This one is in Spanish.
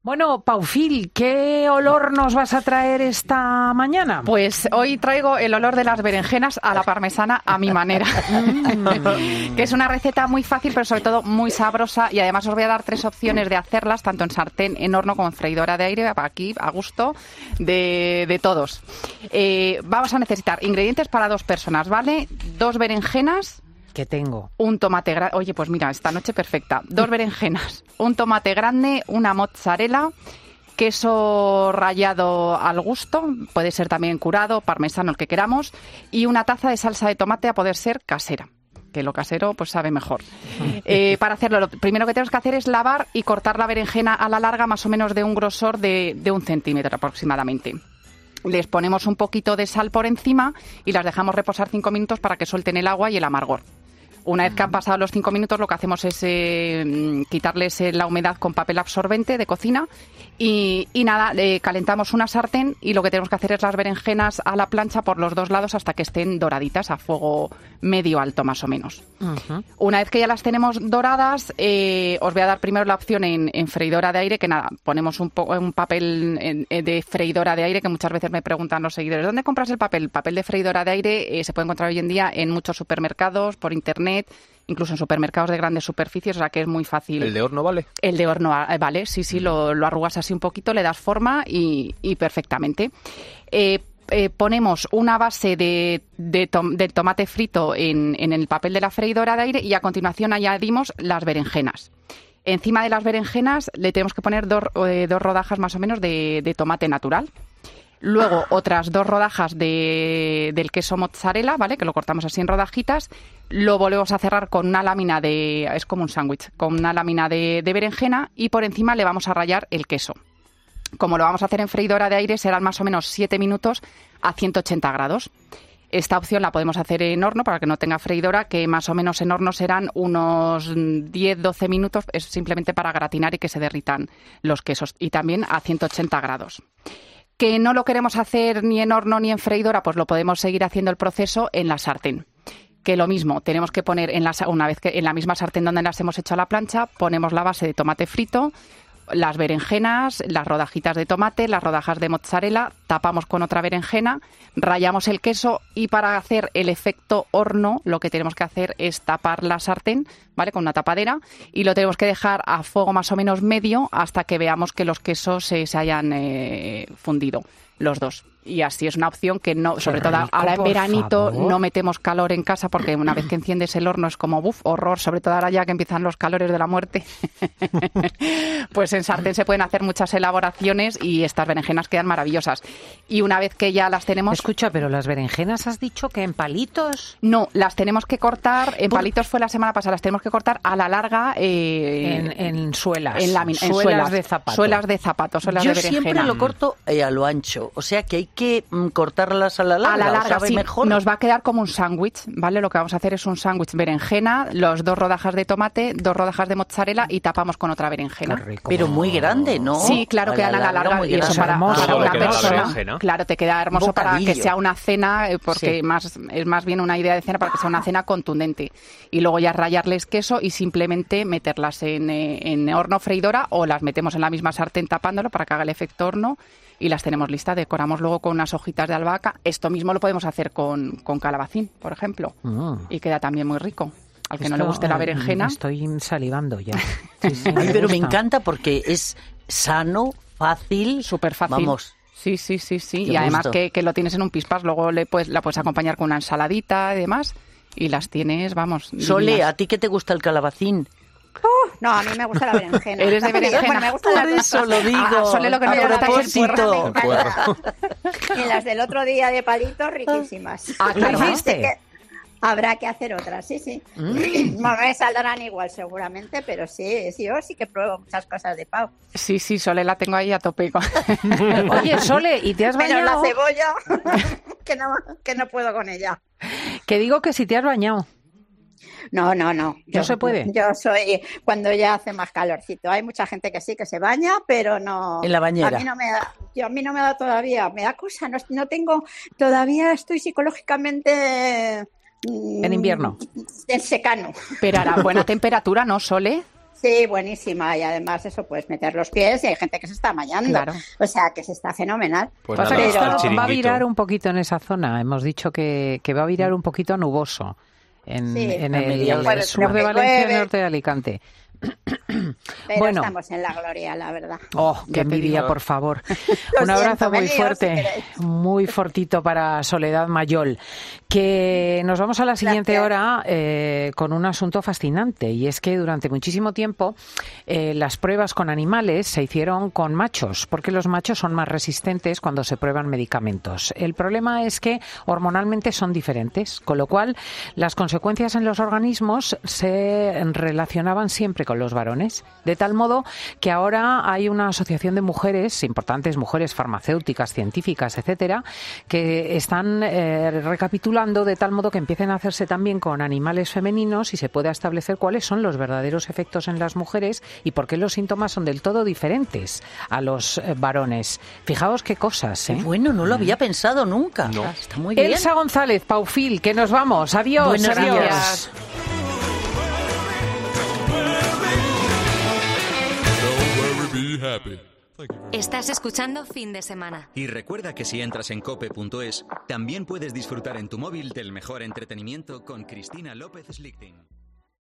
Bueno, Paufil, ¿qué olor nos vas a traer esta mañana? Pues hoy traigo el olor de las berenjenas a la parmesana a mi manera, que es una receta muy fácil, pero sobre todo muy sabrosa, y además os voy a dar 3 opciones de hacerlas, tanto en sartén, en horno como en freidora de aire, aquí a gusto de todos. Vamos a necesitar ingredientes para 2 personas, ¿vale? 2 berenjenas. ¿Qué tengo? Un tomate grande. Oye, pues mira, esta noche perfecta. 2 berenjenas, un tomate grande, una mozzarella, queso rallado al gusto, puede ser también curado, parmesano, el que queramos, y una taza de salsa de tomate, a poder ser casera, que lo casero pues sabe mejor. Para hacerlo, lo primero que tenemos que hacer es lavar y cortar la berenjena a la larga, más o menos de un grosor de 1 centímetro aproximadamente. Les ponemos un poquito de sal por encima y las dejamos reposar 5 minutos para que suelten el agua y el amargor. Una vez que han pasado los 5 minutos, lo que hacemos es quitarles la humedad con papel absorbente de cocina y nada, calentamos una sartén y lo que tenemos que hacer es las berenjenas a la plancha por los 2 lados hasta que estén doraditas a fuego medio alto más o menos. Uh-huh. Una vez que ya las tenemos doradas, os voy a dar primero la opción en freidora de aire, que nada, ponemos un papel de freidora de aire, que muchas veces me preguntan los seguidores, ¿dónde compras el papel? El papel de freidora de aire se puede encontrar hoy en día en muchos supermercados, por internet, incluso en supermercados de grandes superficies, o sea que es muy fácil. ¿El de horno vale? El de horno vale, sí, lo arrugas así un poquito, le das forma y perfectamente. Ponemos una base del tomate frito en el papel de la freidora de aire y a continuación añadimos las berenjenas. Encima de las berenjenas le tenemos que poner 2 rodajas más o menos de tomate natural. Luego otras 2 rodajas del queso mozzarella, ¿vale? Que lo cortamos así en rodajitas. Lo volvemos a cerrar con una lámina es como un sándwich, con una lámina de berenjena, y por encima le vamos a rallar el queso. Como lo vamos a hacer en freidora de aire, serán más o menos 7 minutos a 180 grados. Esta opción la podemos hacer en horno para que no tenga freidora, que más o menos en horno serán unos 10-12 minutos, es simplemente para gratinar y que se derritan los quesos, y también a 180 grados. Que no lo queremos hacer ni en horno ni en freidora, pues lo podemos seguir haciendo el proceso en la sartén. Que lo mismo, tenemos que poner una vez que en la misma sartén donde las hemos hecho a la plancha, ponemos la base de tomate frito, las berenjenas, las rodajitas de tomate, las rodajas de mozzarella, tapamos con otra berenjena, rallamos el queso, y para hacer el efecto horno lo que tenemos que hacer es tapar la sartén, ¿vale? Con una tapadera, y lo tenemos que dejar a fuego más o menos medio hasta que veamos que los quesos se hayan fundido los 2. Y así es una opción que no, sobre todo ahora en veranito, no metemos calor en casa, porque una vez que enciendes el horno es como horror, sobre todo ahora ya que empiezan los calores de la muerte. Pues en sartén se pueden hacer muchas elaboraciones y estas berenjenas quedan maravillosas. Y una vez que ya las tenemos... Escucha, pero las berenjenas has dicho que en palitos. No, las tenemos que cortar, en palitos fue la semana pasada, las tenemos que cortar a la larga en suelas. En suelas de zapato. Suelas de zapato, suelas de berenjena. Yo siempre lo corto a lo ancho, o sea que hay que cortarlas a la larga. A la larga, ¿sabe sí. mejor? Nos va a quedar como un sándwich, ¿vale? Lo que vamos a hacer es un sándwich berenjena, los 2 rodajas de tomate, 2 rodajas de mozzarella y tapamos con otra berenjena. Pero muy grande, ¿no? Sí, claro, quedan a la larga, y eso para una persona. Claro, te queda hermoso bocadillo. Para que sea una cena, porque sí, es más bien una idea de cena, para que sea una cena contundente. Y luego ya rallarles queso y simplemente meterlas en horno freidora, o las metemos en la misma sartén tapándolo para que haga el efecto horno. Y las tenemos listas, decoramos luego con unas hojitas de albahaca. Esto mismo lo podemos hacer con calabacín, por ejemplo. Y queda también muy rico. Al que no le guste la berenjena. Estoy salivando ya. Sí, ay, pero me encanta porque es sano, fácil. Súper fácil. Vamos. Sí. Y además que lo tienes en un pispas, luego la puedes acompañar con una ensaladita y demás. Y las tienes, vamos. Sole, divinas. ¿a ti qué te gusta el calabacín? No, a mí me gusta la berenjena. ¿Eres de berenjena? Bueno, me gusta Por eso lo digo. Sole lo que no le gusta es el puerro. Y las del otro día de palitos, riquísimas. Claro. ¿Lo hiciste? Habrá que hacer otras, sí. No me saldrán igual seguramente, pero sí, yo sí que pruebo muchas cosas de Pau. Sí, Sole la tengo ahí a tope. Oye, Sole, ¿y te has bañado? Pero la cebolla, que no puedo con ella. Que digo que si te has bañado. No. ¿No se puede? Yo soy cuando ya hace más calorcito. Hay mucha gente que sí que se baña, pero no. En la bañera. A mí no me da todavía. Me da cosa. No tengo. Todavía estoy psicológicamente. En invierno. En secano. Pero hará buena temperatura, ¿no, Sole? Sí, buenísima. Y además eso, puedes meter los pies y hay gente que se está bañando. Claro. O sea, que se está fenomenal. Pues pasa que esto va a virar un poquito en esa zona. Hemos dicho que va a virar un poquito a nuboso en el sur de Valencia y el norte de Alicante. Pero bueno, estamos en la gloria, la verdad. Oh, qué envidia, por favor. Un abrazo muy fuerte, muy fortito para Soledad Mayol. Que nos vamos a la siguiente hora con un asunto fascinante, y es que durante muchísimo tiempo las pruebas con animales se hicieron con machos, porque los machos son más resistentes cuando se prueban medicamentos. El problema es que hormonalmente son diferentes, con lo cual las consecuencias en los organismos se relacionaban siempre con los varones, de tal modo que ahora hay una asociación de mujeres, importantes mujeres farmacéuticas, científicas, etcétera, que están recapitulando de tal modo que empiecen a hacerse también con animales femeninos y se pueda establecer cuáles son los verdaderos efectos en las mujeres y por qué los síntomas son del todo diferentes a los varones. Fijaos qué cosas, ¿eh? Bueno, no lo había pensado nunca. No. Está muy bien. Elsa González, Paufil, que nos vamos. Adiós. Buenos adiós. días. Estás escuchando Fin de Semana. Y recuerda que si entras en cope.es, también puedes disfrutar en tu móvil del mejor entretenimiento con Cristina López Slichting.